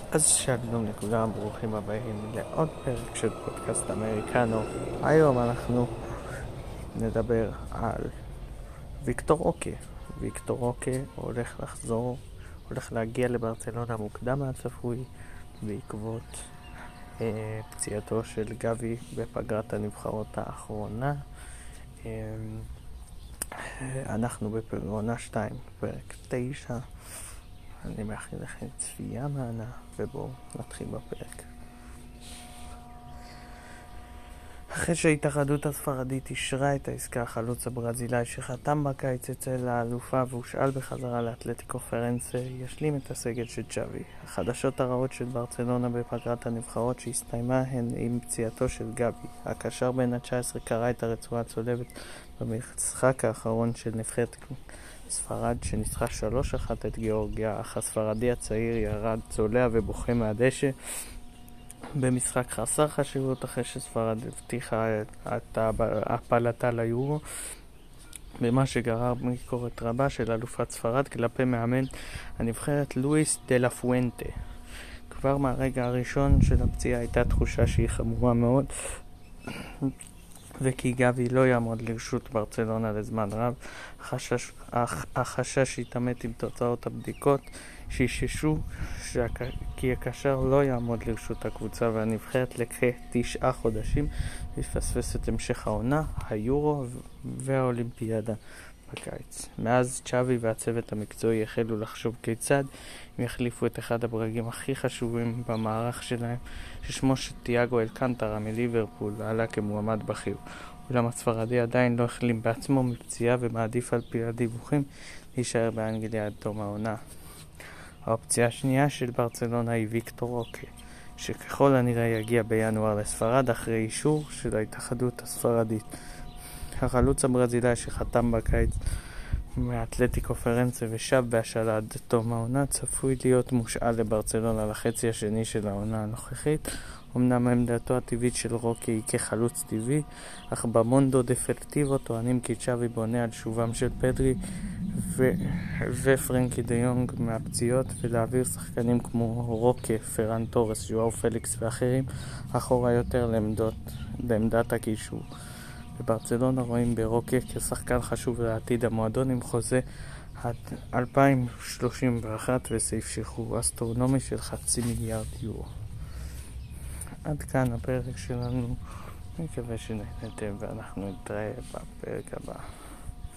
אז שלום לכולם, ברוכים הבאים לעוד פרק של פודקאסט אמריקנו. היום אנחנו נדבר על ויקטור רוקה. ויקטור רוקה הולך להגיע לברצלונה מוקדם מהצפוי בעקבות פציעתו של גבי בפגרת הנבחרות האחרונה. אנחנו בעונה 2, פרק 9. אני מאחל לכם צפייה מענה, ובואו נתחיל בפרק. אחרי שההתאחדות הספרדית אישרה את העסקה, החלוץ הברזילאי שחתם בקיץ אצל האלופה והושאל בחזרה לאתלטיקו פרנסה ישלים את הסגל של צ'אבי. החדשות הרעות של ברצלונה בפגרת הנבחרות שהסתיימה הן עם פציעתו של גבי. הקשר בין ה-19 קרא את הרצועה הצולבת במשחק האחרון של נבחרת ספרד שניצחה 3-1 את גיאורגיה, אך הספרדי הצעיר ירד צולע ובוכה מהדשא במשחק חסר חשיבות אחרי שספרד הבטיחה את הפלתה ליורו, במה שגרר ביקורת רבה של אלופת ספרד כלפי מאמן הנבחרת לואיס דה לה פואנטה. כבר מהרגע הראשון של הפציעה הייתה תחושה שהיא חמורה מאוד וכי גבי לא יעמוד לרשות ברצלונה לזמן רב. החשש התאמת עם תוצאות הבדיקות שיששו כי הקשר לא יעמוד לרשות הקבוצה והנבחרת לכ9 חודשים לפספס את המשך העונה, היורו והאולימפיאדה בקיץ. מאז צ'אבי והצוות המקצועי החלו לחשוב כיצד הם יחליפו את אחד הברגים הכי חשובים במערך שלהם, ששמו תיאגו אלקנטרה מליברפול, ועלה כמועמד בכיר. אולם הספרדי עדיין לא החלים בעצמו מפציעה ומעדיף על פי הדיווחים להישאר באנגליה עד תום העונה. האופציה השנייה של ברצלונה היא ויקטור רוקה, שככל הנראה יגיע בינואר לספרד אחרי אישור של ההתאחדות הספרדית. החלוץ הברזילאי שחתם בקיץ מאתלטיקו פרנסה ושב בהשאלה עד תום העונה צפוי להיות מושאל לברצלונה לחצי השני של העונה הנוכחית. אמנם עמדתו הטבעית של רוקה היא כחלוץ טבעי, אך במונדו דפקטיבו טוענים כי צ'אבי בונה על שובם של פדרי ופרנקי דה יונג מהפציעות ולהעביר שחקנים כמו רוקה, פרן טורס, ז'ואאו פליקס ואחרים אחורה יותר לעמדת הקישור. בברצלונה רואים ברוקה כשחקן חשוב לעתיד המועדון עם חוזה עד 2031 וסעיף שחרור אסטרונומי של 500 מיליארד יורו. עד כאן הפרק שלנו, מקווה שנהנתם ואנחנו נתראה בפרק הבא.